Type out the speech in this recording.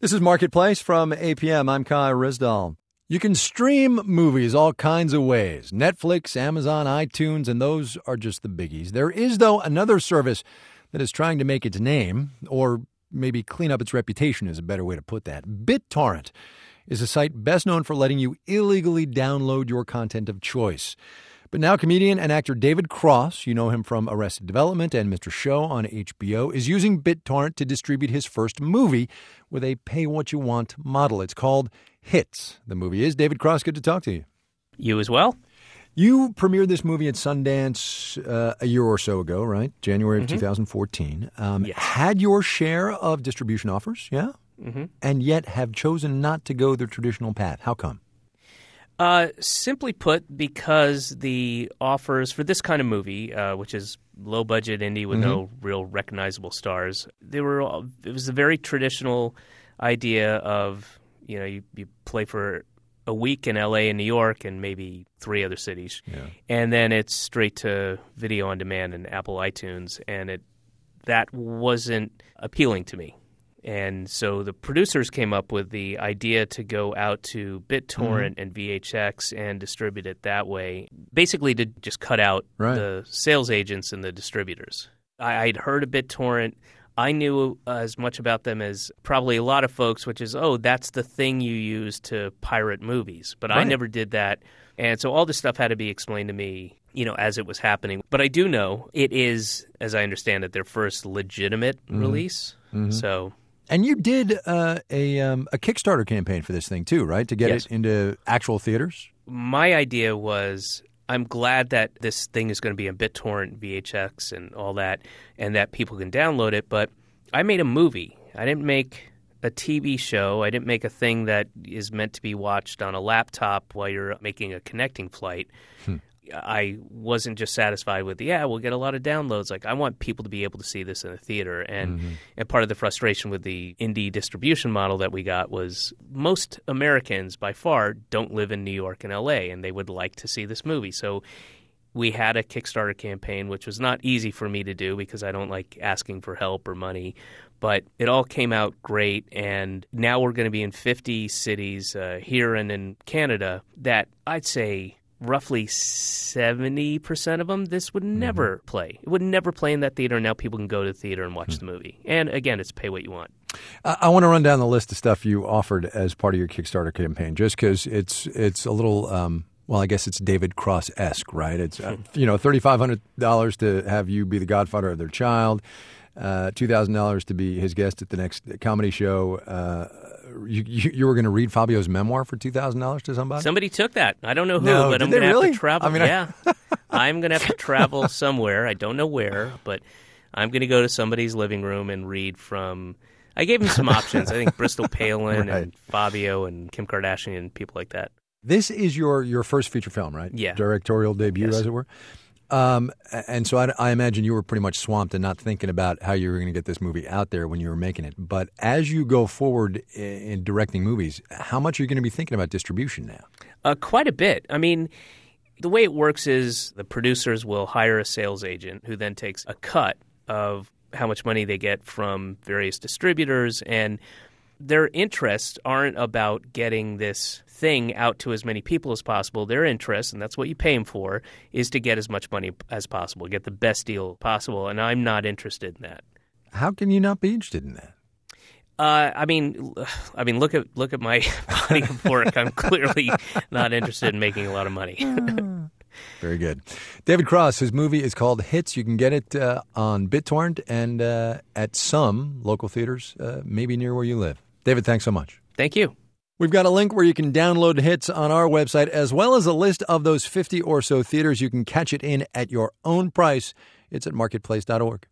This is Marketplace from APM. I'm Kai Rizdal. You can stream movies all kinds of ways. Netflix, Amazon, iTunes, and those are just the biggies. There is, though, another service that is trying to make its name, or maybe clean up its reputation is a better way to put that. BitTorrent is a site best known for letting you illegally download your content of choice. But now comedian and actor David Cross, you know him from Arrested Development and Mr. Show on HBO, is using BitTorrent to distribute his first movie with a pay-what-you-want model. It's called Hits. The movie is. David Cross, good to talk to you. You as well. You premiered this movie at Sundance a year or so ago, right? January of 2014. Yes. Had your share of distribution offers, yeah? And yet have chosen not to go the traditional path. How come? Simply put, because the offers for this kind of movie, which is low-budget indie with no real recognizable stars, it was a very traditional idea of, you play for a week in L.A. and New York and maybe 3 other cities. Yeah. And then it's straight to video on demand and Apple iTunes, and that wasn't appealing to me. And so the producers came up with the idea to go out to BitTorrent and VHX and distribute it that way, basically to just cut out the sales agents and the distributors. I'd heard of BitTorrent. I knew as much about them as probably a lot of folks, which is, that's the thing you use to pirate movies. But I never did that. And so all this stuff had to be explained to me, as it was happening. But I do know it is, as I understand it, their first legitimate release. So... And you did a Kickstarter campaign for this thing too, right? To get it into actual theaters? My idea was, I'm glad that this thing is going to be on BitTorrent, VHX, and all that, and that people can download it. But I made a movie. I didn't make a TV show. I didn't make a thing that is meant to be watched on a laptop while you're making a connecting flight. I wasn't just satisfied with, we'll get a lot of downloads. Like, I want people to be able to see this in a theater. And part of the frustration with the indie distribution model that we got was most Americans, by far, don't live in New York and L.A., and they would like to see this movie. So we had a Kickstarter campaign, which was not easy for me to do because I don't like asking for help or money. But it all came out great, and now we're going to be in 50 cities here and in Canada that I'd say – roughly 70% of them, this would never play. It would never play in that theater, and now people can go to the theater and watch the movie. And again, it's pay what you want. I want to run down the list of stuff you offered as part of your Kickstarter campaign, just because it's a little, I guess it's David Cross-esque, right? It's, $3,500 to have you be the godfather of their child, $2,000 to be his guest at the next comedy show. You were going to read Fabio's memoir for $2,000 to somebody? Somebody took that. I don't know who, but I'm going to have to travel. I'm going to have to travel somewhere. I don't know where, but I'm going to go to somebody's living room and read from... I gave him some options. I think Bristol Palin and Fabio and Kim Kardashian and people like that. This is your first feature film, right? Yeah. Directorial debut, as it were? And so I imagine you were pretty much swamped and not thinking about how you were going to get this movie out there when you were making it. But as you go forward in directing movies, how much are you going to be thinking about distribution now? Quite a bit. I mean, the way it works is the producers will hire a sales agent who then takes a cut of how much money they get from various distributors, and their interests aren't about getting this thing out to as many people as possible. Their interest, and that's what you pay them for, is to get as much money as possible, get the best deal possible, and I'm not interested in that. How can you not be interested in that? I mean, look at my body of work. I'm clearly not interested in making a lot of money. Very good. David Cross, his movie is called Hits. You can get it on BitTorrent and at some local theaters, maybe near where you live. David, thanks so much. Thank you. We've got a link where you can download Hits on our website, as well as a list of those 50 or so theaters. You can catch it in at your own price. It's at marketplace.org.